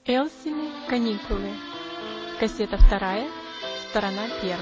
Элсины каникулы. Кассета 2, сторона 1.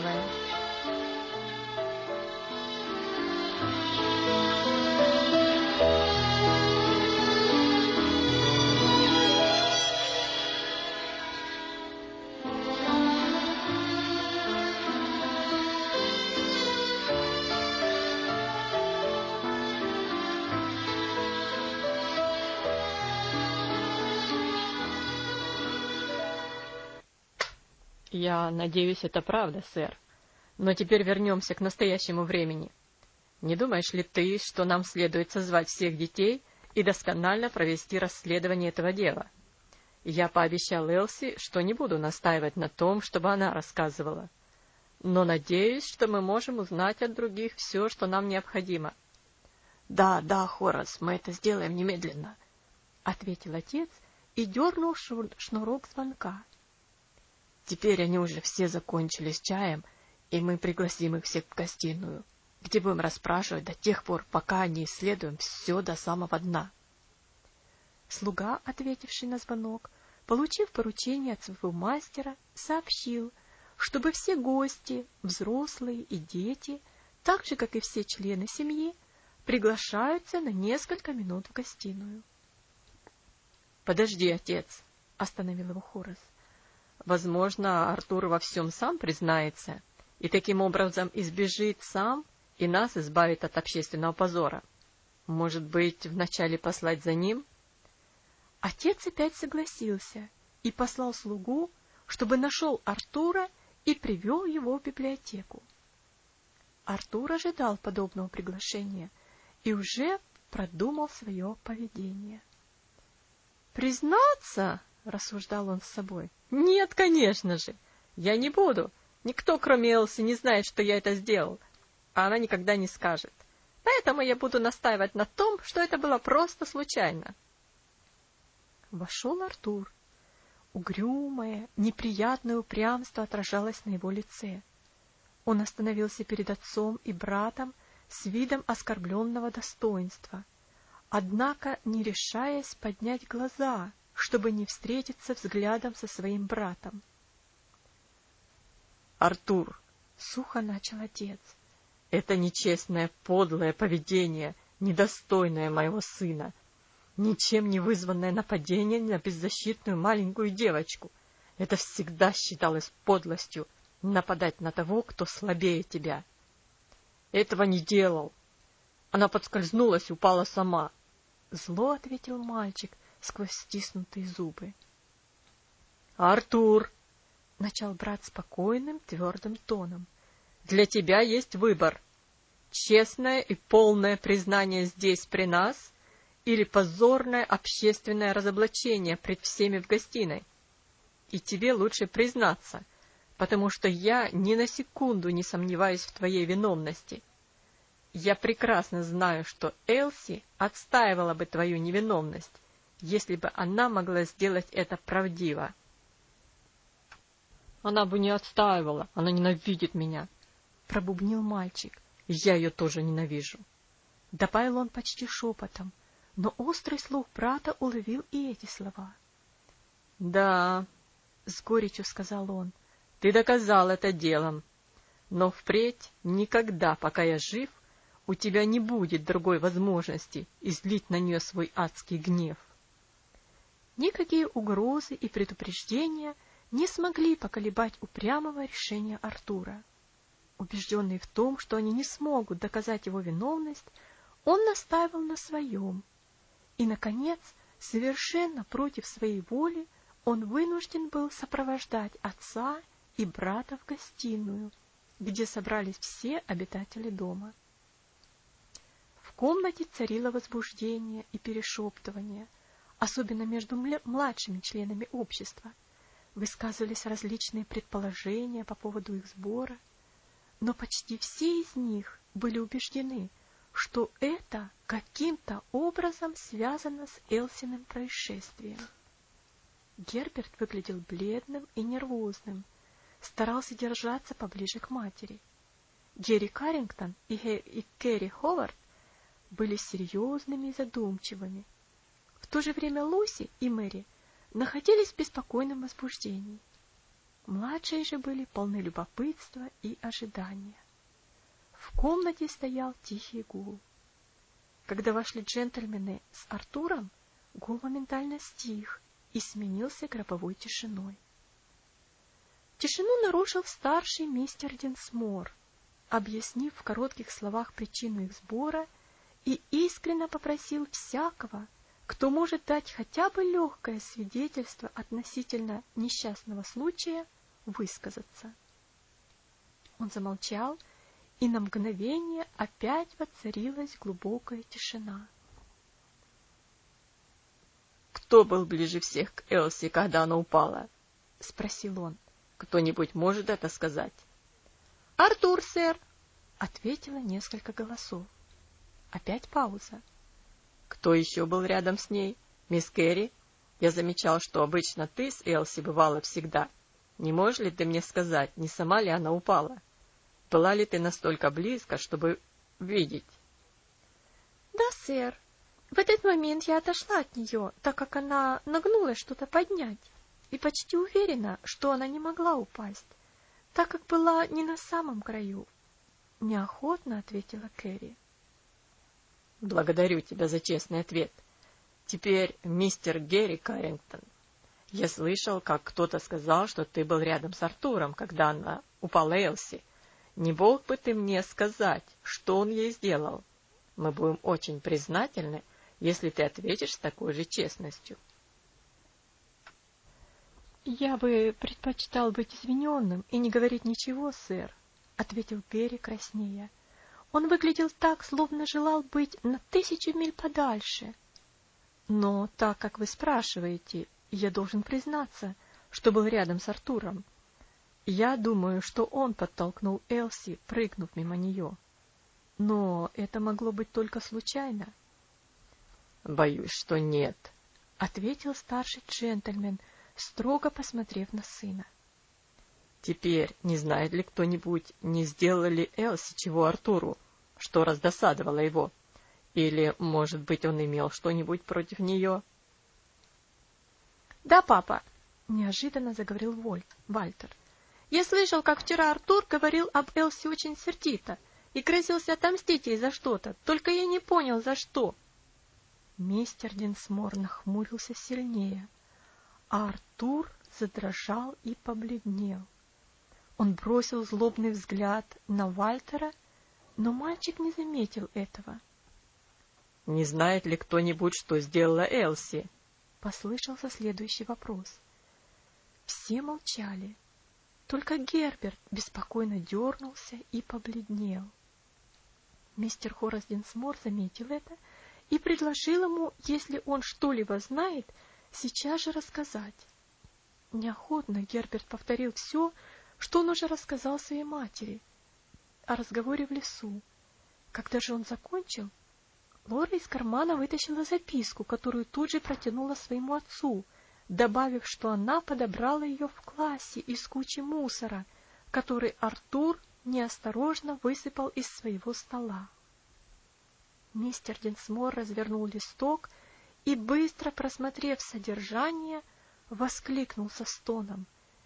Я надеюсь, это правда, сэр. Но теперь вернемся к настоящему времени. Не думаешь ли ты, что нам следует созвать всех детей и досконально провести расследование этого дела? Я пообещал Элси, что не буду настаивать на том, чтобы она рассказывала. Но надеюсь, что мы можем узнать от других все, что нам необходимо. — Да, Хорас, мы это сделаем немедленно, — ответил отец и дернул шнурок звонка. Теперь они уже все закончили с чаем, и мы пригласим их всех в гостиную, где будем расспрашивать до тех пор, пока не исследуем все до самого дна. Слуга, ответивший на звонок, получив поручение от своего мастера, сообщил, чтобы все гости, взрослые и дети, так же, как и все члены семьи, приглашаются на несколько минут в гостиную. — Подожди, отец, — остановил его Хорас. Возможно, Артур во всем сам признается и таким образом избежит сам и нас избавит от общественного позора. Может быть, вначале послать за ним? Отец опять согласился и послал слугу, чтобы нашел Артура и привел его в библиотеку. Артур ожидал подобного приглашения и уже продумал свое поведение. «Признаться, — рассуждал он с собой, — нет, конечно же, я не буду. Никто, кроме Элси, не знает, что я это сделал, а она никогда не скажет. Поэтому я буду настаивать на том, что это было просто случайно». Вошел Артур. Угрюмое, неприятное упрямство отражалось на его лице. Он остановился перед отцом и братом с видом оскорбленного достоинства, однако не решаясь поднять глаза, чтобы не встретиться взглядом со своим братом. — Артур, — сухо начал отец, — это нечестное, подлое поведение, недостойное моего сына. Ничем не вызванное нападение на беззащитную маленькую девочку. Это всегда считалось подлостью — нападать на того, кто слабее тебя. Этого не делал. Она подскользнулась и упала сама. Зло ответил мальчик сквозь стиснутые зубы. — Артур, — начал брат спокойным, твердым тоном, — для тебя есть выбор. Честное и полное признание здесь при нас или позорное общественное разоблачение пред всеми в гостиной. И тебе лучше признаться, потому что я ни на секунду не сомневаюсь в твоей виновности. Я прекрасно знаю, что Элси отстаивала бы твою невиновность, если бы она могла сделать это правдиво. — Она бы не отстаивала, она ненавидит меня, — пробубнил мальчик. — Я ее тоже ненавижу. Добавил он почти шепотом, но острый слух брата уловил и эти слова. — Да, — с горечью сказал он, — ты доказал это делом. Но впредь никогда, пока я жив, у тебя не будет другой возможности излить на нее свой адский гнев. Никакие угрозы и предупреждения не смогли поколебать упрямого решения Артура. Убежденный в том, что они не смогут доказать его виновность, он настаивал на своем. И, наконец, совершенно против своей воли, он вынужден был сопровождать отца и брата в гостиную, где собрались все обитатели дома. В комнате царило возбуждение и перешептывание, особенно между младшими членами общества. Высказывались различные предположения по поводу их сбора, но почти все из них были убеждены, что это каким-то образом связано с Элсиным происшествием. Герберт выглядел бледным и нервозным, старался держаться поближе к матери. Герри Каррингтон и Кэрри Ховард были серьезными и задумчивыми. В то же время Луси и Мэри находились в беспокойном возбуждении. Младшие же были полны любопытства и ожидания. В комнате стоял тихий гул. Когда вошли джентльмены с Артуром, гул моментально стих и сменился гробовой тишиной. Тишину нарушил старший мистер Динсмор, объяснив в коротких словах причину их сбора, и искренне попросил всякого, кто может дать хотя бы легкое свидетельство относительно несчастного случая, высказаться. Он замолчал, и на мгновение опять воцарилась глубокая тишина. «Кто был ближе всех к Элси, когда она упала?» — спросил он. «Кто-нибудь может это сказать?» «Артур, сэр!» — ответило несколько голосов. Опять пауза. «Кто еще был рядом с ней? Мисс Кэрри? Я замечал, что обычно ты с Элси бывала всегда. Не можешь ли ты мне сказать, не сама ли она упала? Была ли ты настолько близко, чтобы видеть?» «Да, сэр. В этот момент я отошла от нее, так как она нагнулась что-то поднять, и почти уверена, что она не могла упасть, так как была не на самом краю», — неохотно ответила Кэрри. «Благодарю тебя за честный ответ. Теперь, мистер Герри Каррингтон, я слышал, как кто-то сказал, что ты был рядом с Артуром, когда она упала Элси. Не мог бы ты мне сказать, что он ей сделал? Мы будем очень признательны, если ты ответишь с такой же честностью». «Я бы предпочитал быть извиненным и не говорить ничего, сэр», — ответил Герри краснея. «Он выглядел так, словно желал быть на 1000 миль подальше. Но так как вы спрашиваете, я должен признаться, что был рядом с Артуром. Я думаю, что он подтолкнул Элси, прыгнув мимо нее. Но это могло быть только случайно». «Боюсь, что нет», — ответил старший джентльмен, строго посмотрев на сына. «Теперь не знает ли кто-нибудь, не сделала ли Элси чего Артуру, что раздосадовало его? Или, может быть, он имел что-нибудь против нее?» «Да, папа», — неожиданно заговорил Вальтер. «Я слышал, как вчера Артур говорил об Элси очень сердито и грозился отомстить ей за что-то, только я не понял, за что». Мистер Динсмор нахмурился сильнее, а Артур задрожал и побледнел. Он бросил злобный взгляд на Вальтера, но мальчик не заметил этого. «Не знает ли кто-нибудь, что сделала Элси?» — послышался следующий вопрос. Все молчали. Только Герберт беспокойно дернулся и побледнел. Мистер Хорас Динсмор заметил это и предложил ему, если он что-либо знает, сейчас же рассказать. Неохотно Герберт повторил все, что он уже рассказал своей матери о разговоре в лесу. Когда же он закончил, Лора из кармана вытащила записку, которую тут же протянула своему отцу, добавив, что она подобрала ее в классе из кучи мусора, который Артур неосторожно высыпал из своего стола. Мистер Динсмор развернул листок и, быстро просмотрев содержание, воскликнул со стоном: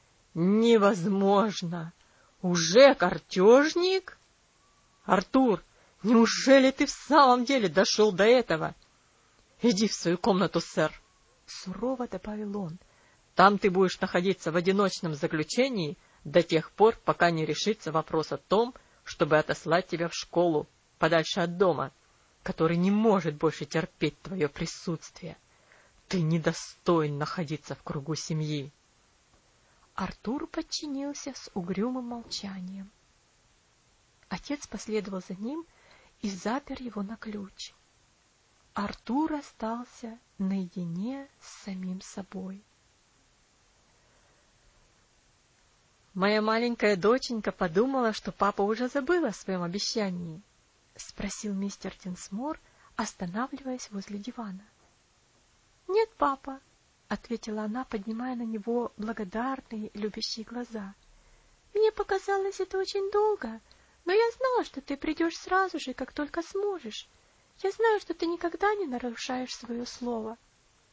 «Невозможно! Уже картежник? Артур, неужели ты в самом деле дошел до этого? Иди в свою комнату, сэр!» — сурово добавил он. «Там ты будешь находиться в одиночном заключении до тех пор, пока не решится вопрос о том, чтобы отослать тебя в школу, подальше от дома, который не может больше терпеть твое присутствие. Ты недостоин находиться в кругу семьи». Артур подчинился с угрюмым молчанием. Отец последовал за ним и запер его на ключ. Артур остался наедине с самим собой. «Моя маленькая доченька подумала, что папа уже забыл о своем обещании», — спросил мистер Динсмор, останавливаясь возле дивана. — Нет, папа, — ответила она, поднимая на него благодарные, любящие глаза. — Мне показалось это очень долго, но я знала, что ты придешь сразу же, как только сможешь. Я знаю, что ты никогда не нарушаешь свое слово.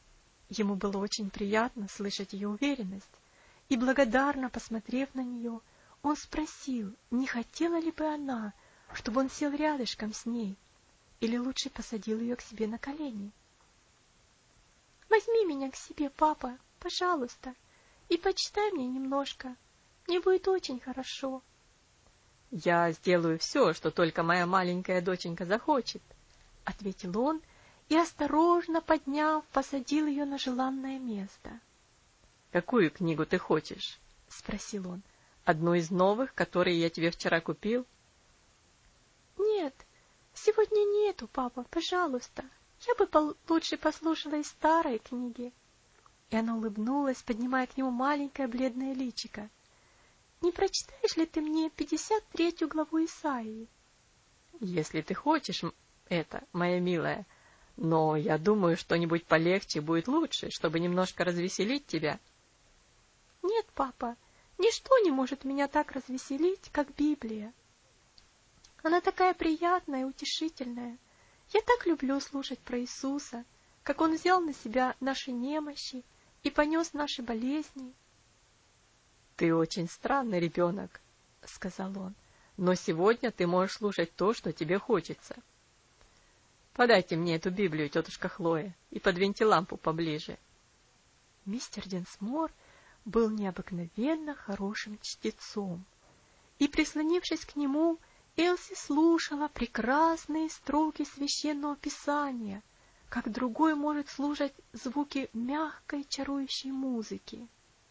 Ему было очень приятно слышать ее уверенность, и, благодарно посмотрев на нее, он спросил, не хотела ли бы она, чтобы он сел рядышком с ней, или лучше посадил ее к себе на колени. «Возьми меня к себе, папа, пожалуйста, и почитай мне немножко. Мне будет очень хорошо». «Я сделаю все, что только моя маленькая доченька захочет», — ответил он и, осторожно подняв, посадил ее на желанное место. «Какую книгу ты хочешь?» — спросил он. «Одну из новых, которые я тебе вчера купил?» «Нет, сегодня нету, папа, пожалуйста. Я бы лучше послушала из старой книги». И она улыбнулась, поднимая к нему маленькое бледное личико. «Не прочитаешь ли ты мне 53 главу Исаии?» «Если ты хочешь это, моя милая, но я думаю, что-нибудь полегче будет лучше, чтобы немножко развеселить тебя». «Нет, папа, ничто не может меня так развеселить, как Библия. Она такая приятная и утешительная. Я так люблю слушать про Иисуса, как Он взял на себя наши немощи и понес наши болезни». «Ты очень странный ребенок», — сказал он, «но сегодня ты можешь слушать то, что тебе хочется. Подайте мне эту Библию, тетушка Хлоя, и подвиньте лампу поближе». Мистер Динсмор был необыкновенно хорошим чтецом, и, прислонившись к нему, Элси слушала прекрасные строки священного писания, как другой может слушать звуки мягкой чарующей музыки.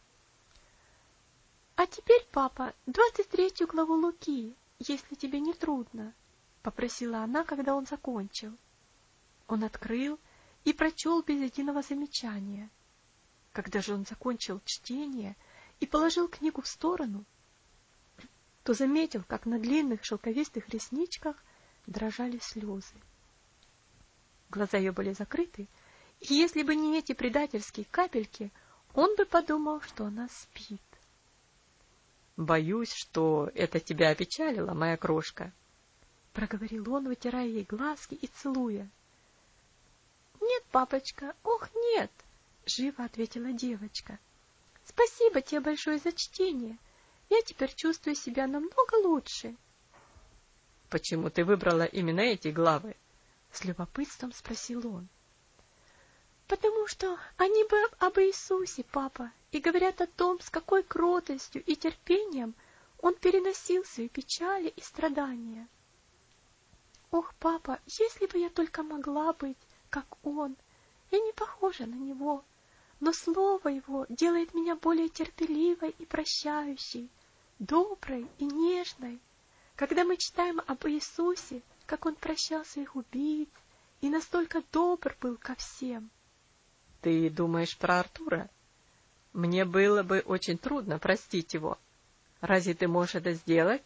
«А теперь, папа, 23 главу Луки, если тебе не трудно», — попросила она, когда он закончил. Он открыл и прочел без единого замечания. Когда же он закончил чтение и положил книгу в сторону, то заметил, как на длинных шелковистых ресничках дрожали слезы. Глаза ее были закрыты, и если бы не эти предательские капельки, он бы подумал, что она спит. «Боюсь, что это тебя опечалило, моя крошка», — проговорил он, вытирая ей глазки и целуя. «Нет, папочка, ох, нет!» — живо ответила девочка. «Спасибо тебе большое за чтение. Я теперь чувствую себя намного лучше». «Почему ты выбрала именно эти главы?» — с любопытством спросил он. «Потому что они бы об Иисусе, папа, и говорят о том, с какой кротостью и терпением Он переносил свои печали и страдания. Ох, папа, если бы я только могла быть, как Он, я не похожа на Него, но Слово Его делает меня более терпеливой и прощающей, доброй и нежной. Когда мы читаем об Иисусе, как Он прощал своих убийц и настолько добр был ко всем». «Ты думаешь про Артура? Мне было бы очень трудно простить его. Разве ты можешь это сделать?»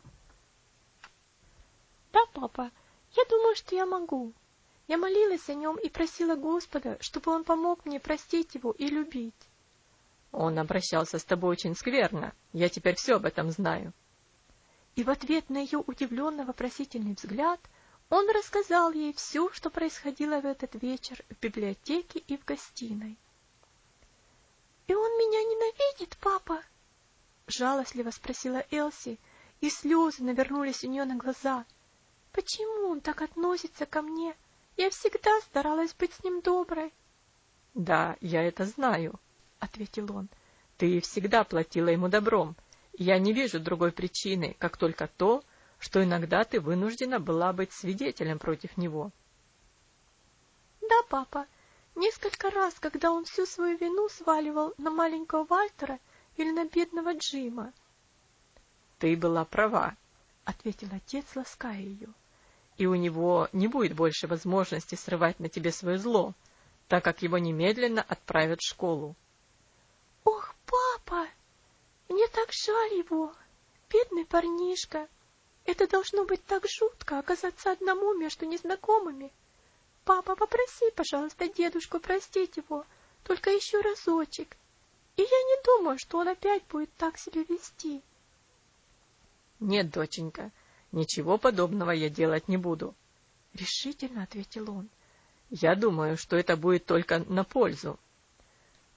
«Да, папа, я думаю, что я могу. Я молилась о нем и просила Господа, чтобы он помог мне простить его и любить». «Он обращался с тобой очень скверно. Я теперь все об этом знаю». И в ответ на ее удивленно-вопросительный взгляд он рассказал ей все, что происходило в этот вечер в библиотеке и в гостиной. «И он меня ненавидит, папа?» — жалостливо спросила Элси, и слезы навернулись у нее на глаза. «Почему он так относится ко мне? Я всегда старалась быть с ним доброй». «Да, я это знаю», — ответил он. «Ты всегда платила ему добром. Я не вижу другой причины, как только то, что иногда ты вынуждена была быть свидетелем против него». «Да, папа, несколько раз, когда он всю свою вину сваливал на маленького Вальтера или на бедного Джима». «Ты была права», — ответил отец, лаская ее. «и у него не будет больше возможности срывать на тебе свое зло, так как его немедленно отправят в школу». «Ох, папа, мне так жаль его, бедный парнишка. Это должно быть так жутко оказаться одному между незнакомыми. Папа, попроси, пожалуйста, дедушку простить его, только еще разочек. И я не думаю, что он опять будет так себя вести». «Нет, доченька, ничего подобного я делать не буду», — решительно ответил он. «Я думаю, что это будет только на пользу.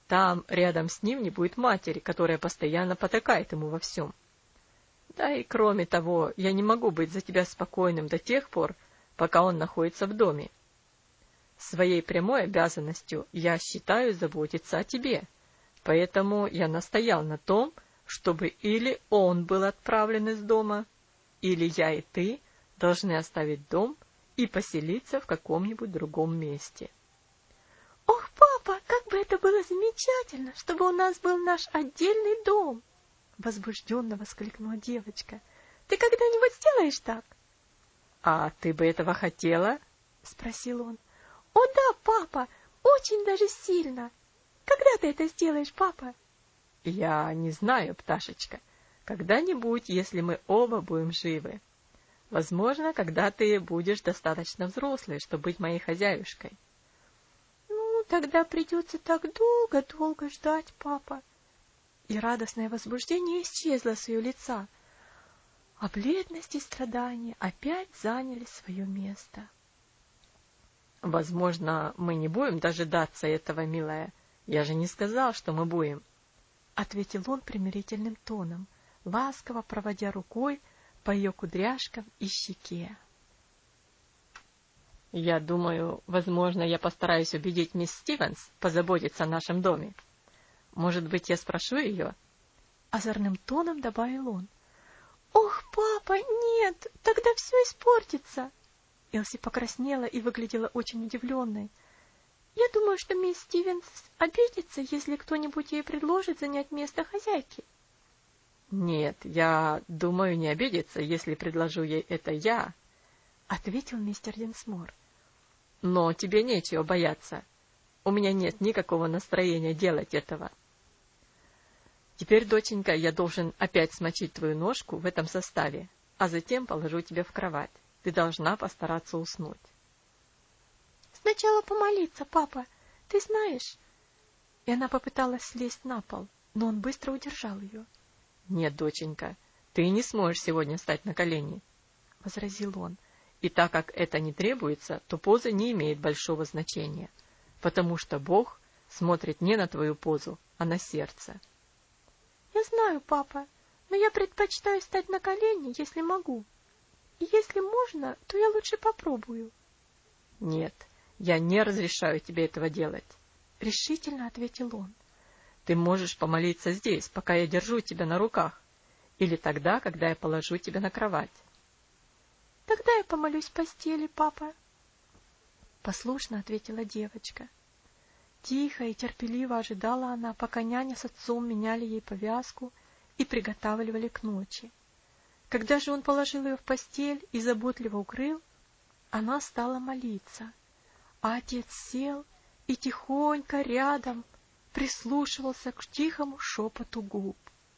там рядом с ним не будет матери, которая постоянно потакает ему во всем. Да и кроме того, я не могу быть за тебя спокойным до тех пор, пока он находится в доме. Своей прямой обязанностью я считаю заботиться о тебе, поэтому я настоял на том, чтобы или он был отправлен из дома, или я и ты должны оставить дом и поселиться в каком-нибудь другом месте. «Ох, папа, как бы это было замечательно, чтобы у нас был наш отдельный дом!» Возбужденно воскликнула девочка. «Ты когда-нибудь сделаешь так?» «А ты бы этого хотела?» — спросил он. «О да, папа, очень даже сильно! Когда ты это сделаешь, папа?» «Я не знаю, пташечка. Когда-нибудь, если мы оба будем живы. Возможно, когда ты будешь достаточно взрослой, чтобы быть моей хозяюшкой». «Ну, тогда придется так долго-долго ждать, папа». И радостное возбуждение исчезло с ее лица, а бледность и страдания опять заняли свое место. «Возможно, мы не будем дожидаться этого, милая. Я же не сказал, что мы будем», — ответил он примирительным тоном, ласково проводя рукой по ее кудряшкам и щеке. «Я думаю, возможно, я постараюсь убедить мисс Стивенс позаботиться о нашем доме. Может быть, я спрошу ее?» Озорным тоном добавил он. «Ох, папа, нет, тогда все испортится!» Элси покраснела и выглядела очень удивленной. «Я думаю, что мисс Стивенс обидится, если кто-нибудь ей предложит занять место хозяйки». «Нет, я думаю, не обидится, если предложу ей это я», — ответил мистер Динсмор. «Но тебе нечего бояться. У меня нет никакого настроения делать этого. Теперь, доченька, я должен опять смочить твою ножку в этом составе, а затем положу тебя в кровать. Ты должна постараться уснуть». «Сначала помолиться, папа, ты знаешь...» И она попыталась слезть на пол, но он быстро удержал ее. «Нет, доченька, ты не сможешь сегодня встать на колени», — возразил он. «И так как это не требуется, то поза не имеет большого значения, потому что Бог смотрит не на твою позу, а на сердце». «Я знаю, папа, но я предпочитаю встать на колени, если могу. И если можно, то я лучше попробую». «Нет, я не разрешаю тебе этого делать», — решительно ответил он. «Ты можешь помолиться здесь, пока я держу тебя на руках, или тогда, когда я положу тебя на кровать». «Тогда я помолюсь в постели, папа», — послушно ответила девочка. Тихо и терпеливо ожидала она, пока няня с отцом меняли ей повязку и приготавливали к ночи. Когда же он положил ее в постель и заботливо укрыл, она стала молиться, а отец сел и тихонько рядом прислушивался к тихому шепоту губ.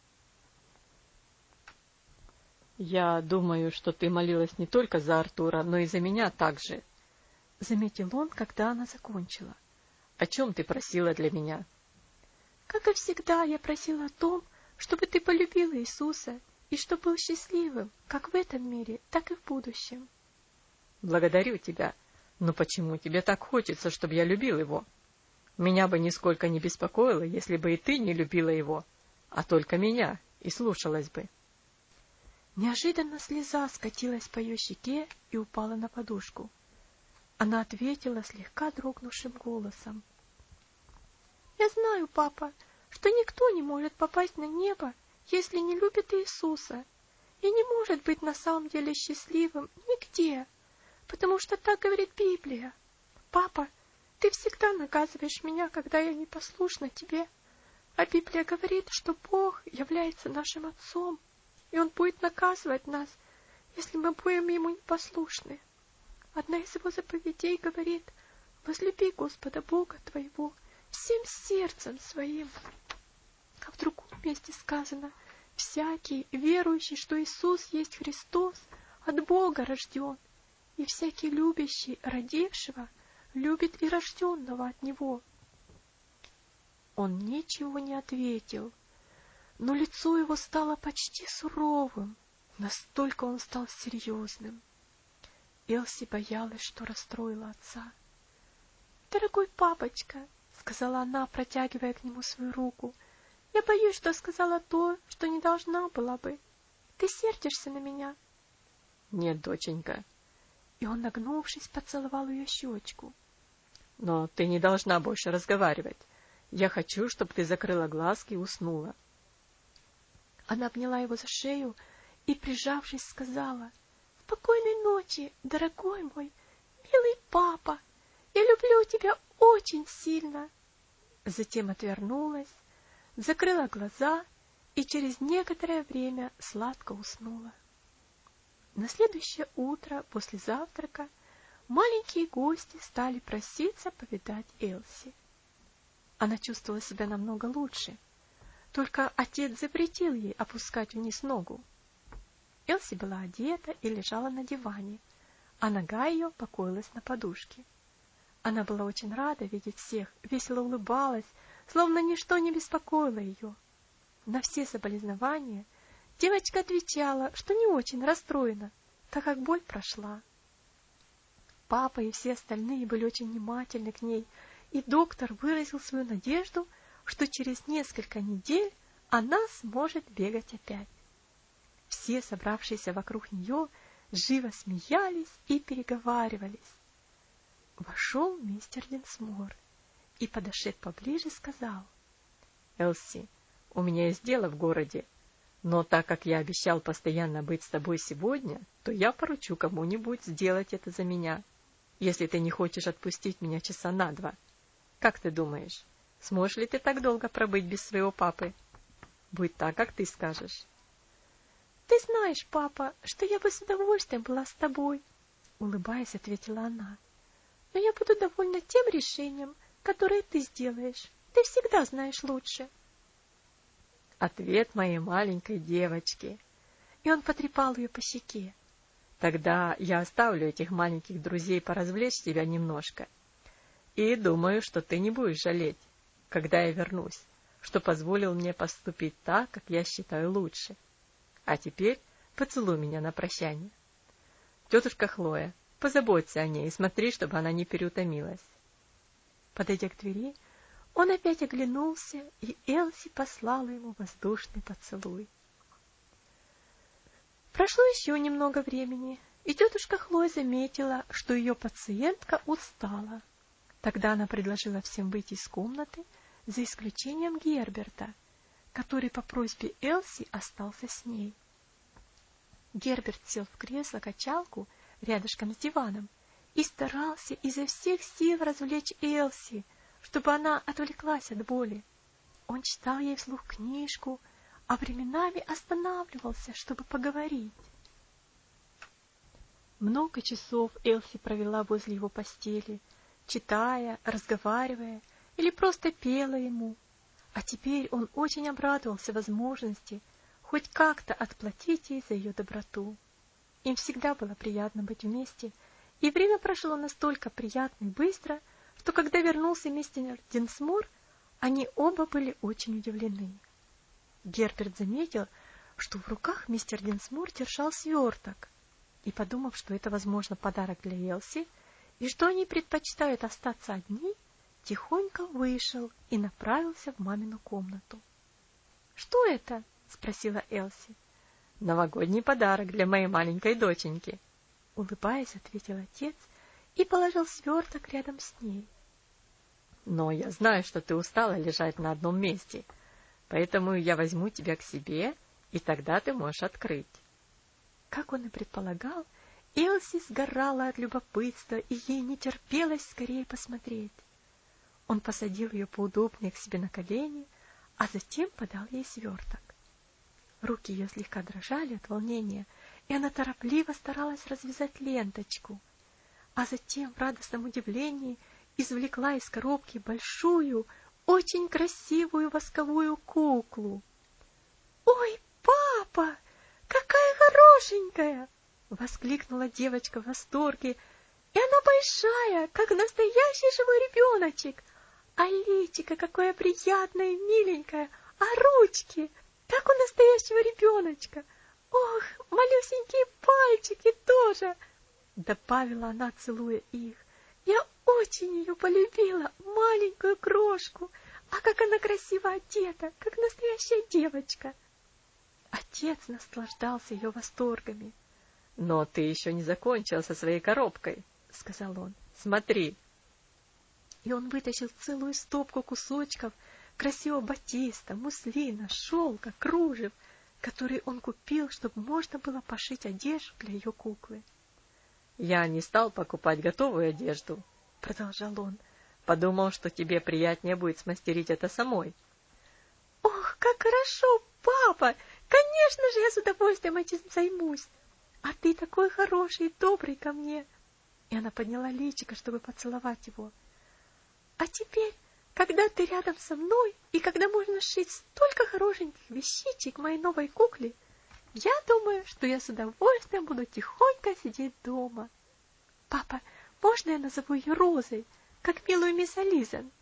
«Я думаю, что ты молилась не только за Артура, но и за меня также», — заметил он, когда она закончила. «О чем ты просила для меня?» «Как и всегда, я просила о том, чтобы ты полюбила Иисуса и чтобы был счастливым, как в этом мире, так и в будущем». «Благодарю тебя. Но почему тебе так хочется, чтобы я любил его? Меня бы нисколько не беспокоило, если бы и ты не любила его, а только меня, и слушалась бы». Неожиданно слеза скатилась по ее щеке и упала на подушку. Она ответила слегка дрогнувшим голосом. «Я знаю, папа, что никто не может попасть на небо, если не любит Иисуса, и не может быть на самом деле счастливым нигде, потому что так говорит Библия. Папа, ты всегда наказываешь меня, когда я непослушна тебе, а Библия говорит, что Бог является нашим Отцом, и Он будет наказывать нас, если мы будем Ему непослушны. Одна из Его заповедей говорит: возлюби Господа Бога твоего всем сердцем своим. А в другом месте сказано: всякий, верующий, что Иисус есть Христос, от Бога рожден, и всякий любящий родившего любит и рожденного от Него. Он ничего не ответил, но лицо его стало почти суровым, настолько он стал серьезным. Элси боялась, что расстроила отца. «Дорогой папочка, сказала она, протягивая к нему свою руку. «Я боюсь, что сказала то, что не должна была бы. Ты сердишься на меня?» «Нет, доченька». И он, нагнувшись, поцеловал ее щечку. «Но ты не должна больше разговаривать. Я хочу, чтобы ты закрыла глазки и уснула». Она обняла его за шею и, прижавшись, сказала: «Спокойной ночи, дорогой мой, милый папа, я люблю тебя очень сильно». Затем отвернулась, закрыла глаза и через некоторое время сладко уснула. На следующее утро после завтрака маленькие гости стали проситься повидать Элси. Она чувствовала себя намного лучше, только отец запретил ей опускать вниз ногу. Элси была одета и лежала на диване, а нога ее покоилась на подушке. Она была очень рада видеть всех, весело улыбалась, словно ничто не беспокоило ее. На все соболезнования девочка отвечала, что не очень расстроена, так как боль прошла. Папа и все остальные были очень внимательны к ней, и доктор выразил свою надежду, что через несколько недель она сможет бегать опять. Все, собравшиеся вокруг нее, живо смеялись и переговаривались. Вошел мистер Динсмор и, подошед поближе, сказал: «Элси, у меня есть дело в городе, но так как я обещал постоянно быть с тобой сегодня, то я поручу кому-нибудь сделать это за меня, если ты не хочешь отпустить меня часа на 2. Как ты думаешь, сможешь ли ты так долго пробыть без своего папы? Будь так, как ты скажешь». «Ты знаешь, папа, что я бы с удовольствием была с тобой», — улыбаясь, ответила она. «Но я буду довольна тем решением, которое ты сделаешь. Ты всегда знаешь лучше». Ответ моей маленькой девочки. И он потрепал ее по щеке. Тогда я оставлю этих маленьких друзей поразвлечь тебя немножко. И думаю, что ты не будешь жалеть, когда я вернусь, что позволил мне поступить так, как я считаю лучше. А теперь поцелуй меня на прощание. Тетушка Хлоя, позаботься о ней и смотри, чтобы она не переутомилась. Подойдя к двери, он опять оглянулся, и Элси послала ему воздушный поцелуй. Прошло еще немного времени, и тетушка Хлоя заметила, что ее пациентка устала. Тогда она предложила всем выйти из комнаты, за исключением Герберта, который по просьбе Элси остался с ней. Герберт сел в кресло-качалку рядышком с диваном и старался изо всех сил развлечь Элси, чтобы она отвлеклась от боли. Он читал ей вслух книжку, а временами останавливался, чтобы поговорить. Много часов Элси провела возле его постели, читая, разговаривая или просто пела ему. А теперь он очень обрадовался возможности хоть как-то отплатить ей за ее доброту. Им всегда было приятно быть вместе, и время прошло настолько приятно и быстро, что когда вернулся мистер Динсмор, они оба были очень удивлены. Герберт заметил, что в руках мистер Динсмор держал сверток, и, подумав, что это, возможно, подарок для Элси, и что они предпочитают остаться одни, тихонько вышел и направился в мамину комнату. — Что это? — спросила Элси. — Новогодний подарок для моей маленькой доченьки. — улыбаясь, ответил отец и положил сверток рядом с ней. — Но я знаю, что ты устала лежать на одном месте, поэтому я возьму тебя к себе, и тогда ты можешь открыть. Как он и предполагал, Элси сгорала от любопытства, и ей не терпелось скорее посмотреть. Он посадил ее поудобнее к себе на колени, а затем подал ей сверток. Руки ее слегка дрожали от волнения, и она торопливо старалась развязать ленточку, а затем в радостном удивлении извлекла из коробки большую, очень красивую восковую куклу. «Ой, папа, какая хорошенькая!» — воскликнула девочка в восторге. «И она большая, как настоящий живой ребеночек! А личико какое приятное и миленькое! А ручки, как у настоящего ребеночка! Ох, малюсенькие пальчики тоже!» — добавила она, целуя их. Я очень ее полюбила, маленькую крошку. А как она красиво одета, как настоящая девочка. Отец наслаждался ее восторгами. — Но ты еще не закончил со своей коробкой, — сказал он. — Смотри. И он вытащил целую стопку кусочков красивого батиста, муслина, шелка, кружев, которые он купил, чтобы можно было пошить одежду для ее куклы. — Я не стал покупать готовую одежду, — продолжал он. — Подумал, что тебе приятнее будет смастерить это самой. — Ох, как хорошо, папа! Конечно же, я с удовольствием этим займусь. А ты такой хороший и добрый ко мне. И она подняла личико, чтобы поцеловать его. А теперь, когда ты рядом со мной, и когда можно сшить столько хорошеньких вещичек моей новой кукле, я думаю, что я с удовольствием буду тихонько сидеть дома. Папа, можно я назову ее Розой, как милую мисс Ализан?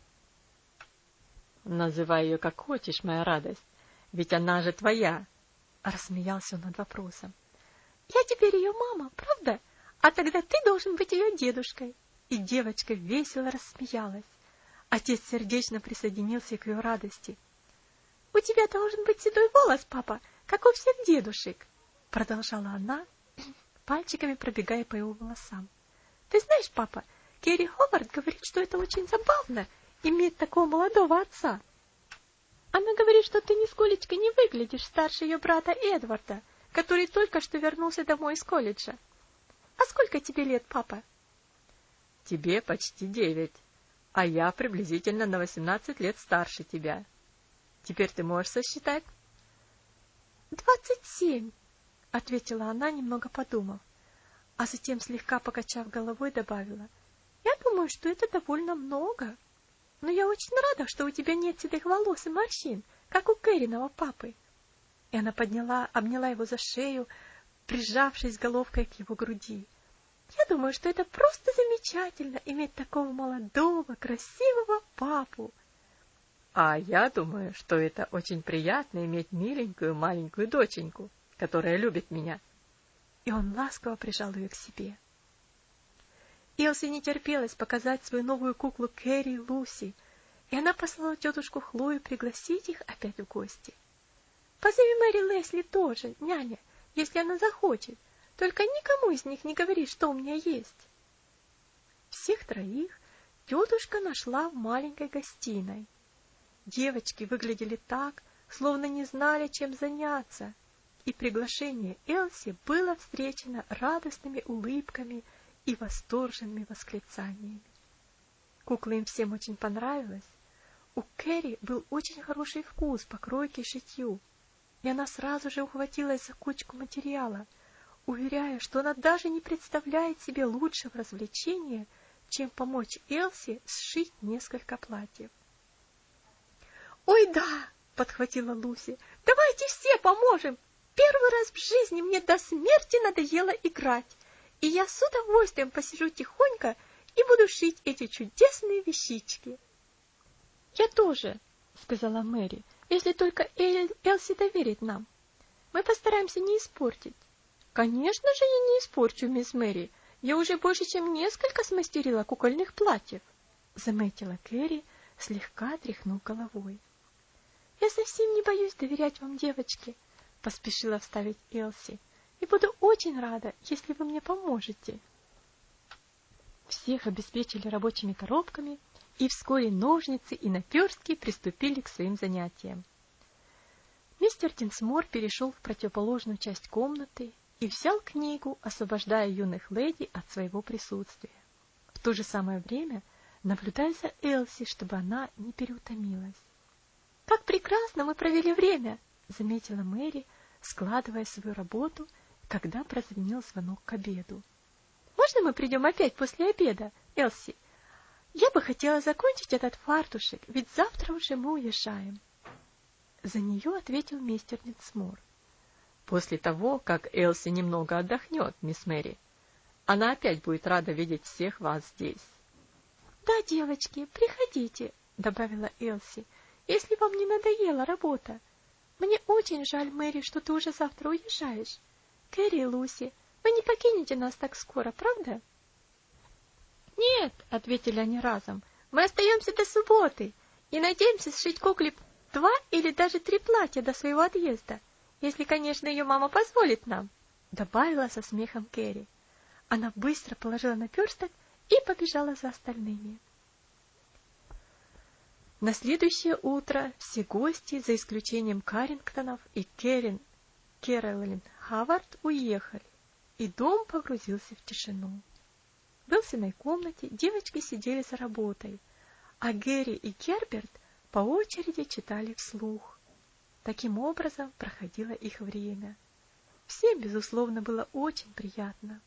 Называй ее как хочешь, моя радость, ведь она же твоя, — рассмеялся он над вопросом. Я теперь ее мама, правда? А тогда ты должен быть ее дедушкой. И девочка весело рассмеялась. Отец сердечно присоединился к ее радости. — У тебя должен быть седой волос, папа, как у всех дедушек, — продолжала она, пальчиками пробегая по его волосам. — Ты знаешь, папа, Керри Ховард говорит, что это очень забавно иметь такого молодого отца. Она говорит, что ты нисколечко не выглядишь старше ее брата Эдварда, который только что вернулся домой из колледжа. А сколько тебе лет, папа? — Тебе почти 9, а я приблизительно на 18 лет старше тебя. Теперь ты можешь сосчитать? — 27, — ответила она, немного подумав, а затем, слегка покачав головой, добавила. — Я думаю, что это довольно много. Но я очень рада, что у тебя нет седых волос и морщин, как у Кэриного папы. И она обняла его за шею, прижавшись головкой к его груди. Я думаю, что это просто замечательно иметь такого молодого, красивого папу. — А я думаю, что это очень приятно иметь миленькую маленькую доченьку, которая любит меня. И он ласково прижал ее к себе. Элси не терпелось показать свою новую куклу Кэрри и Луси, и она послала тетушку Хлою пригласить их опять в гости. — Позови Мэри Лесли тоже, няня, если она захочет. Только никому из них не говори, что у меня есть. Всех троих тетушка нашла в маленькой гостиной. Девочки выглядели так, словно не знали, чем заняться, и приглашение Элси было встречено радостными улыбками и восторженными восклицаниями. Кукла им всем очень понравилась. У Кэрри был очень хороший вкус по кройке и шитью, и она сразу же ухватилась за кучку материала, уверяя, что она даже не представляет себе лучшего развлечения, чем помочь Элси сшить несколько платьев. — Ой, да! — подхватила Луси. — Давайте все поможем! Первый раз в жизни мне до смерти надоело играть, и я с удовольствием посижу тихонько и буду шить эти чудесные вещички. — Я тоже, — сказала Мэри, — если только Элси доверит нам. Мы постараемся не испортить. — Конечно же, я не испорчу, мисс Мэри. Я уже больше, чем несколько смастерила кукольных платьев, — заметила Кэрри, слегка тряхнув головой. — Я совсем не боюсь доверять вам, девочки, — поспешила вставить Элси, — и буду очень рада, если вы мне поможете. Всех обеспечили рабочими коробками, и вскоре ножницы и наперстки приступили к своим занятиям. Мистер Динсмор перешел в противоположную часть комнаты и взял книгу, освобождая юных леди от своего присутствия, в то же самое время наблюдая за Элси, чтобы она не переутомилась. — Как прекрасно мы провели время! — заметила Мэри, складывая свою работу, когда прозвенел звонок к обеду. — Можно мы придем опять после обеда, Элси? Я бы хотела закончить этот фартушек, ведь завтра уже мы уезжаем. За нее ответил мистер Динсмор. — После того, как Элси немного отдохнет, мисс Мэри, она опять будет рада видеть всех вас здесь. — Да, девочки, приходите, — добавила Элси, — если вам не надоела работа. Мне очень жаль, Мэри, что ты уже завтра уезжаешь. Кэрри и Луси, вы не покинете нас так скоро, правда? «Нет», — ответили они разом, — «мы остаемся до субботы и надеемся сшить кукле 2 или даже 3 платья до своего отъезда, если, конечно, ее мама позволит нам», — добавила со смехом Кэрри. Она быстро положила наперсток и побежала за остальными. На следующее утро все гости, за исключением Каррингтонов и Кэролин Хавард, уехали, и дом погрузился в тишину. В Элсиной комнате девочки сидели за работой, а Гэри и Герберт по очереди читали вслух. Таким образом проходило их время. Всем, безусловно, было очень приятно.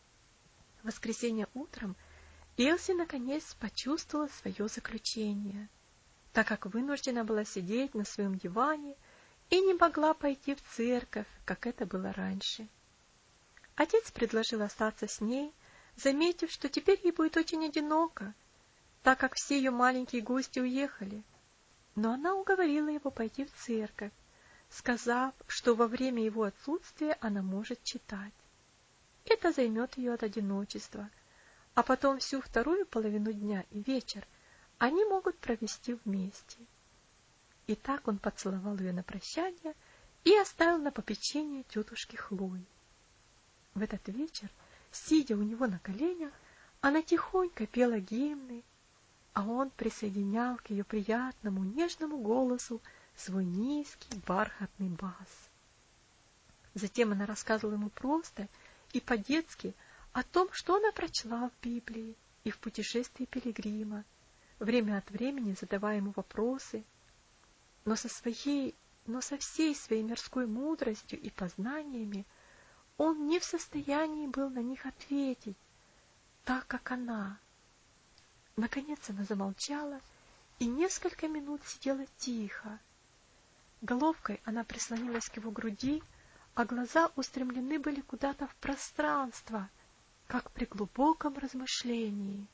В воскресенье утром Элси наконец почувствовала свое заключение, так как вынуждена была сидеть на своем диване и не могла пойти в церковь, как это было раньше. Отец предложил остаться с ней, заметив, что теперь ей будет очень одиноко, так как все ее маленькие гости уехали. Но она уговорила его пойти в церковь, сказав, что во время его отсутствия она может читать. Это займет ее от одиночества, а потом всю вторую половину дня и вечер они могут провести вместе. И так он поцеловал ее на прощание и оставил на попечение тетушки Хлои. В этот вечер, сидя у него на коленях, она тихонько пела гимны, а он присоединял к ее приятному, нежному голосу свой низкий бархатный бас. Затем она рассказывала ему просто и по-детски о том, что она прочла в Библии и в «Путешествии пилигрима», время от времени задавая ему вопросы, но со всей своей мирской мудростью и познаниями он не в состоянии был на них ответить, так как она. Наконец она замолчала и несколько минут сидела тихо. Головкой она прислонилась к его груди, а глаза устремлены были куда-то в пространство, как при глубоком размышлении.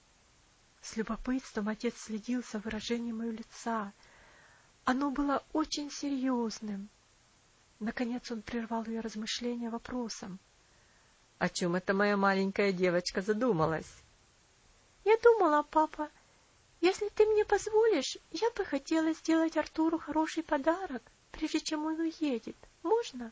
С любопытством отец следил за выражением ее лица. Оно было очень серьезным. Наконец он прервал ее размышления вопросом. — О чем это моя маленькая девочка задумалась? — Я думала, папа, если ты мне позволишь, я бы хотела сделать Артуру хороший подарок, прежде чем он уедет. Можно?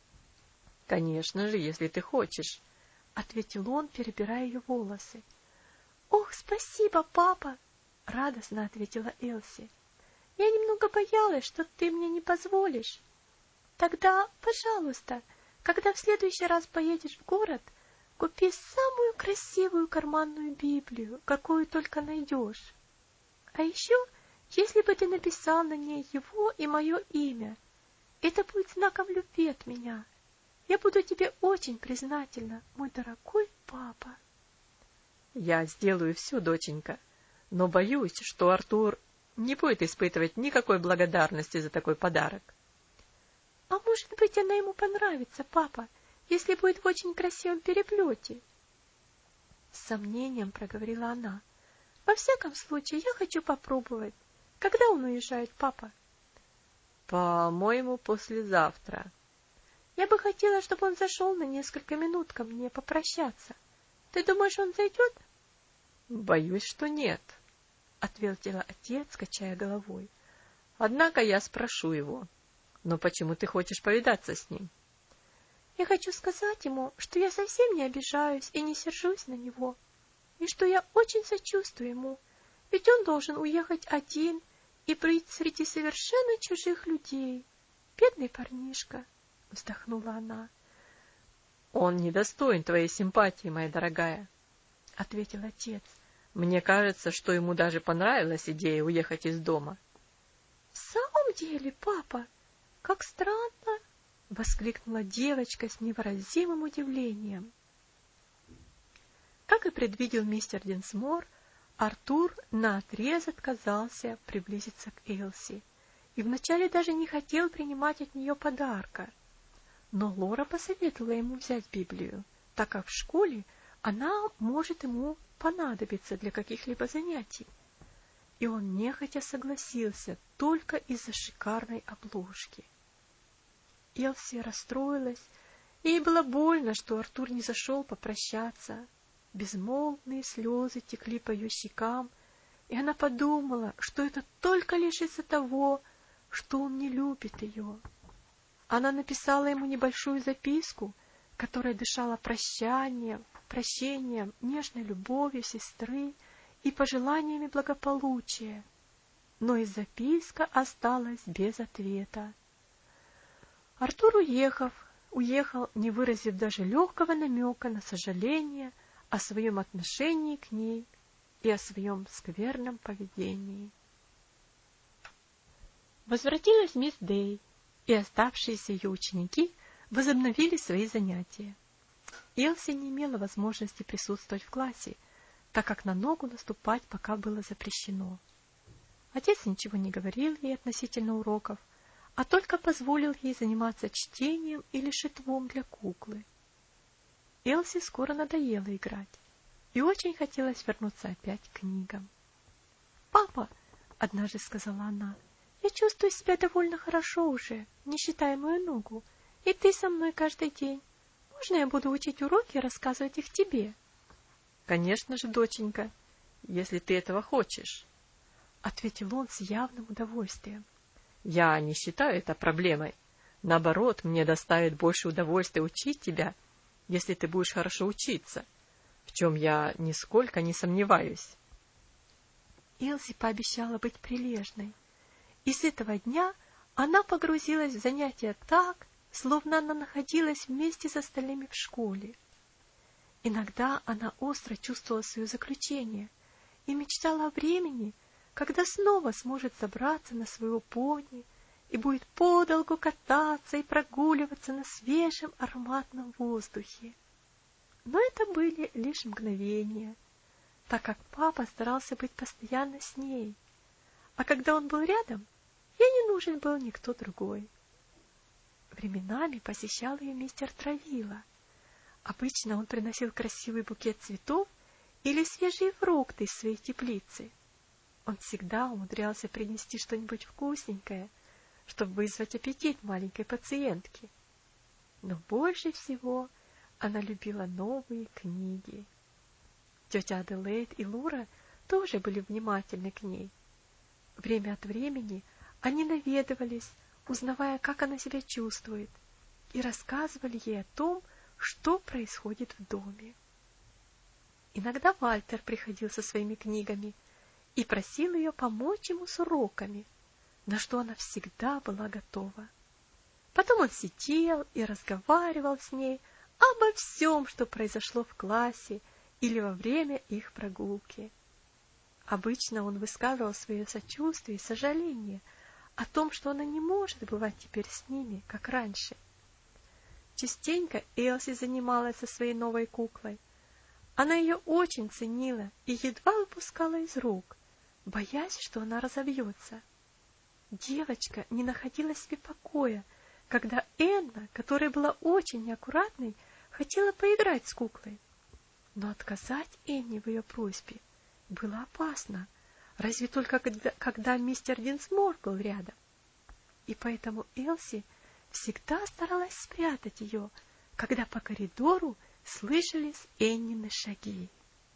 — Конечно же, если ты хочешь, — ответил он, перебирая ее волосы. — Ох, спасибо, папа! — радостно ответила Элси. — Я немного боялась, что ты мне не позволишь. Тогда, пожалуйста, когда в следующий раз поедешь в город, купи самую красивую карманную Библию, какую только найдешь. А еще, если бы ты написал на ней его и мое имя, это будет знаком любви от меня. Я буду тебе очень признательна, мой дорогой папа. Я сделаю все, доченька, но боюсь, что Артур не будет испытывать никакой благодарности за такой подарок. А может быть, она ему понравится, папа, если будет в очень красивом переплете? С сомнением проговорила она. Во всяком случае, я хочу попробовать. Когда он уезжает, папа? По-моему, послезавтра. Я бы хотела, чтобы он зашел на несколько минут ко мне попрощаться. Ты думаешь, он зайдет? Боюсь, что нет, ответил отец, качая головой. Однако я спрошу его. Но почему ты хочешь повидаться с ним? Я хочу сказать ему, что я совсем не обижаюсь и не сержусь на него, и что я очень сочувствую ему, ведь он должен уехать один и быть среди совершенно чужих людей. Бедный парнишка, вздохнула она. Он недостоин твоей симпатии, моя дорогая, ответил отец. Мне кажется, что ему даже понравилась идея уехать из дома. В самом деле, папа? Как странно! — воскликнула девочка с невыразимым удивлением. Как и предвидел мистер Динсмор, Артур наотрез отказался приблизиться к Элси и вначале даже не хотел принимать от нее подарка. Но Лора посоветовала ему взять Библию, так как в школе она может ему понадобиться для каких-либо занятий. И он нехотя согласился только из-за шикарной обложки. Элси расстроилась, и ей было больно, что Артур не зашел попрощаться. Безмолвные слезы текли по ее щекам, и она подумала, что это только лишь из-за того, что он не любит ее. Она написала ему небольшую записку, которая дышала прощанием, нежной любовью сестры и пожеланиями благополучия, но и записка осталась без ответа. Артур, уехал, не выразив даже легкого намека на сожаление о своем отношении к ней и о своем скверном поведении. Возвратилась мисс Дэй, и оставшиеся ее ученики возобновили свои занятия. Элси не имела возможности присутствовать в классе, так как на ногу наступать пока было запрещено. Отец ничего не говорил ей относительно уроков, а только позволил ей заниматься чтением или шитьем для куклы. Элси скоро надоело играть, и очень хотелось вернуться опять к книгам. «Папа», — однажды сказала она, — «я чувствую себя довольно хорошо уже, не считая мою ногу, и ты со мной каждый день. Можно я буду учить уроки и рассказывать их тебе?» «Конечно же, доченька, если ты этого хочешь», — ответил он с явным удовольствием. «Я не считаю это проблемой. Наоборот, мне доставит больше удовольствия учить тебя, если ты будешь хорошо учиться, в чем я нисколько не сомневаюсь». Элси пообещала быть прилежной, и с этого дня она погрузилась в занятия так, словно она находилась вместе с остальными в школе. Иногда она остро чувствовала свое заключение и мечтала о времени, когда снова сможет забраться на своего пони и будет подолгу кататься и прогуливаться на свежем ароматном воздухе. Но это были лишь мгновения, так как папа старался быть постоянно с ней, а когда он был рядом, ей не нужен был никто другой. Временами посещал ее мистер Травила. Обычно он приносил красивый букет цветов или свежие фрукты из своей теплицы. Он всегда умудрялся принести что-нибудь вкусненькое, чтобы вызвать аппетит маленькой пациентки. Но больше всего она любила новые книги. Тетя Аделаид и Лура тоже были внимательны к ней. Время от времени они наведывались, узнавая, как она себя чувствует, и рассказывали ей о том, что происходит в доме. Иногда Вальтер приходил со своими книгами и просил ее помочь ему с уроками, на что она всегда была готова. Потом он сидел и разговаривал с ней обо всем, что произошло в классе или во время их прогулки. Обычно он высказывал свое сочувствие и сожаление о том, что она не может бывать теперь с ними, как раньше. Частенько Элси занималась со своей новой куклой. Она ее очень ценила и едва выпускала из рук, боясь, что она разобьется. Девочка не находила себе покоя, когда Энна, которая была очень неаккуратной, хотела поиграть с куклой. Но отказать Энне в ее просьбе было опасно, разве только когда мистер Динсмор был рядом. И поэтому Элси всегда старалась спрятать ее, когда по коридору слышались Эннины шаги.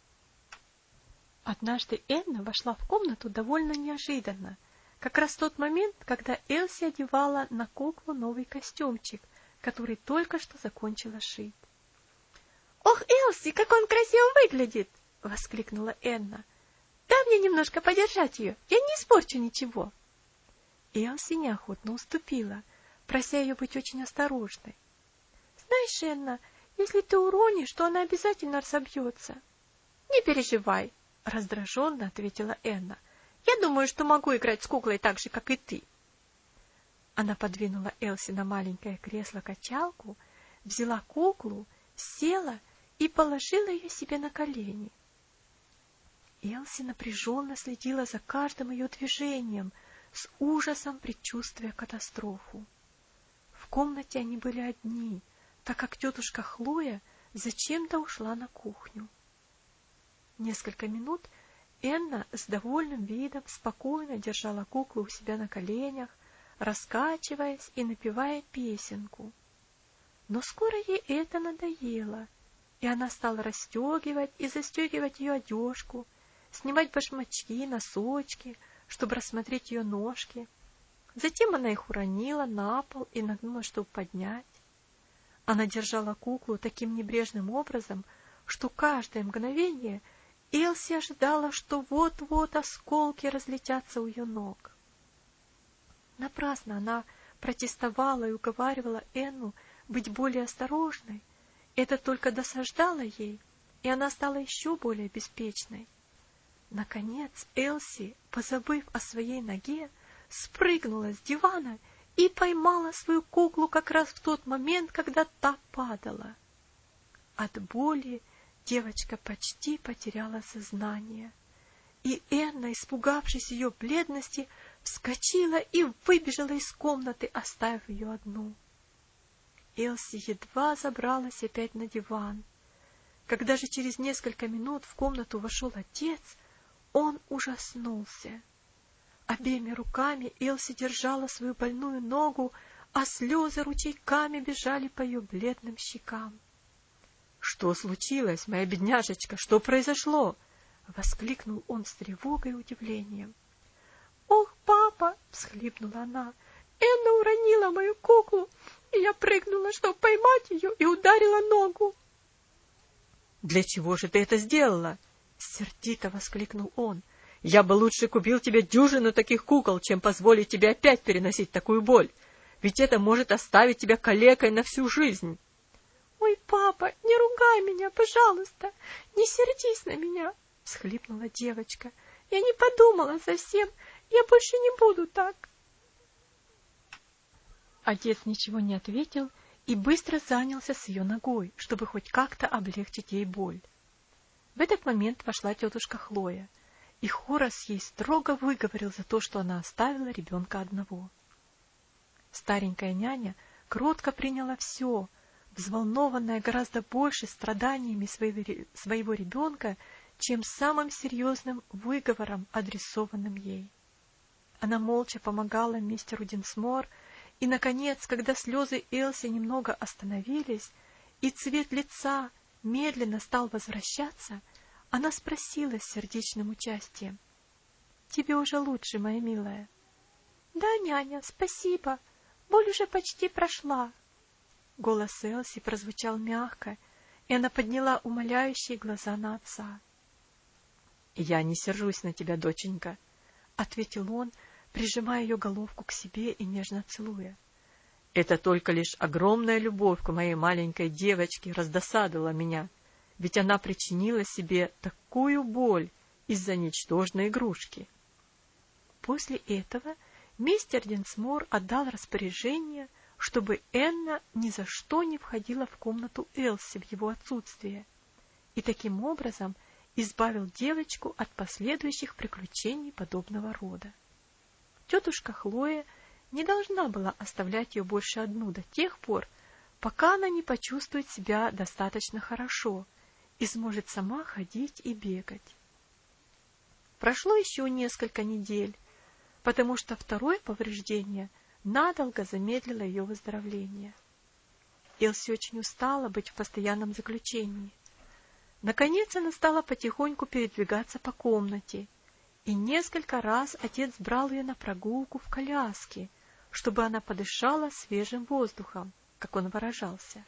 Однажды Энна вошла в комнату довольно неожиданно, как раз в тот момент, когда Элси одевала на куклу новый костюмчик, который только что закончила шить. «Ох, Элси, как он красиво выглядит!» — воскликнула Энна. «Дай мне немножко подержать ее, я не испорчу ничего». Элси неохотно уступила, прося ее быть очень осторожной. «Знаешь, Энна, если ты уронишь, то она обязательно разобьется». «Не переживай», — раздраженно ответила Энна. «Я думаю, что могу играть с куклой так же, как и ты». Она подвинула Элси на маленькое кресло-качалку, взяла куклу, села и положила ее себе на колени. Элси напряженно следила за каждым ее движением, с ужасом предчувствуя катастрофу. В комнате они были одни, так как тетушка Хлоя зачем-то ушла на кухню. Несколько минут Энна с довольным видом спокойно держала куклу у себя на коленях, раскачиваясь и напевая песенку. Но скоро ей это надоело, и она стала расстегивать и застегивать ее одежку, снимать башмачки, носочки, чтобы рассмотреть ее ножки. Затем она их уронила на пол и нагнула, чтобы поднять. Она держала куклу таким небрежным образом, что каждое мгновение Элси ожидала, что вот-вот осколки разлетятся у ее ног. Напрасно она протестовала и уговаривала Энну быть более осторожной. Это только досаждало ей, и она стала еще более беспечной. Наконец Элси, позабыв о своей ноге, спрыгнула с дивана и поймала свою куклу как раз в тот момент, когда та падала. От боли девочка почти потеряла сознание, и Энна, испугавшись ее бледности, вскочила и выбежала из комнаты, оставив ее одну. Элси едва забралась опять на диван. Когда же через несколько минут в комнату вошел отец, он ужаснулся. Обеими руками Элси держала свою больную ногу, а слезы ручейками бежали по ее бледным щекам. — Что случилось, моя бедняжечка? Что произошло? — воскликнул он с тревогой и удивлением. — Ох, папа! — всхлипнула она. — Энна уронила мою куклу, и я прыгнула, чтобы поймать ее, и ударила ногу. — Для чего же ты это сделала? — сердито воскликнул он. — Я бы лучше купил тебе дюжину таких кукол, чем позволить тебе опять переносить такую боль. Ведь это может оставить тебя калекой на всю жизнь. — Ой, папа, не ругай меня, пожалуйста, не сердись на меня, — всхлипнула девочка. — Я не подумала совсем, я больше не буду так. Отец ничего не ответил и быстро занялся с ее ногой, чтобы хоть как-то облегчить ей боль. В этот момент вошла тетушка Хлоя, и Хорас ей строго выговорил за то, что она оставила ребенка одного. Старенькая няня кротко приняла все, взволнованная гораздо больше страданиями своего ребенка, чем самым серьезным выговором, адресованным ей. Она молча помогала мистеру Динсмор, и, наконец, когда слезы Элси немного остановились, и цвет лица медленно стал возвращаться, она спросила с сердечным участием: — Тебе уже лучше, моя милая? — Да, няня, спасибо. Боль уже почти прошла. Голос Элси прозвучал мягко, и она подняла умоляющие глаза на отца. — Я не сержусь на тебя, доченька, — ответил он, прижимая ее головку к себе и нежно целуя. — Это только лишь огромная любовь к моей маленькой девочке раздосадовала меня, ведь она причинила себе такую боль из-за ничтожной игрушки. После этого мистер Динсмор отдал распоряжение, чтобы Энна ни за что не входила в комнату Элси в его отсутствие, и таким образом избавил девочку от последующих приключений подобного рода. Тетушка Хлоя не должна была оставлять ее больше одну до тех пор, пока она не почувствует себя достаточно хорошо и сможет сама ходить и бегать. Прошло еще несколько недель, потому что второе повреждение надолго замедлило ее выздоровление. Элси очень устала быть в постоянном заключении. Наконец она стала потихоньку передвигаться по комнате, и несколько раз отец брал ее на прогулку в коляске, чтобы она подышала свежим воздухом, как он выражался.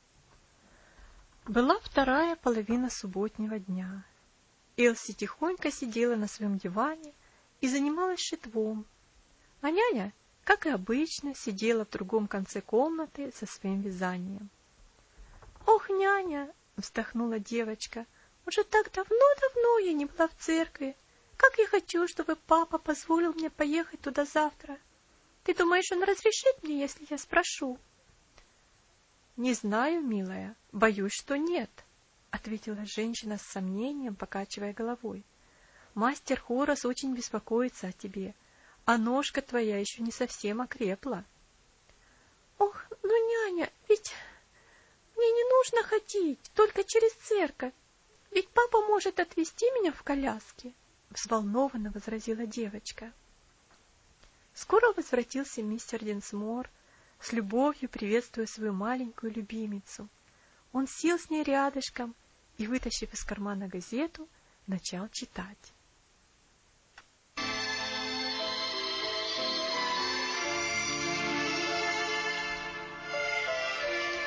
Была вторая половина субботнего дня. Элси тихонько сидела на своем диване и занималась шитвом, а няня, как и обычно, сидела в другом конце комнаты со своим вязанием. — Ох, няня! — вздохнула девочка. — Уже так давно-давно я не была в церкви. Как я хочу, чтобы папа позволил мне поехать туда завтра. Ты думаешь, он разрешит мне, если я спрошу? — Не знаю, милая, боюсь, что нет, — ответила женщина с сомнением, покачивая головой. — Мастер Хорас очень беспокоится о тебе, а ножка твоя еще не совсем окрепла. — Ох, ну, няня, ведь мне не нужно ходить, только через церковь, ведь папа может отвезти меня в коляске, — взволнованно возразила девочка. Скоро возвратился мистер Динсмор, с любовью приветствуя свою маленькую любимицу. Он сел с ней рядышком и, вытащив из кармана газету, начал читать.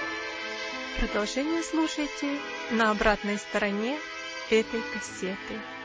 Продолжение слушайте на обратной стороне этой кассеты.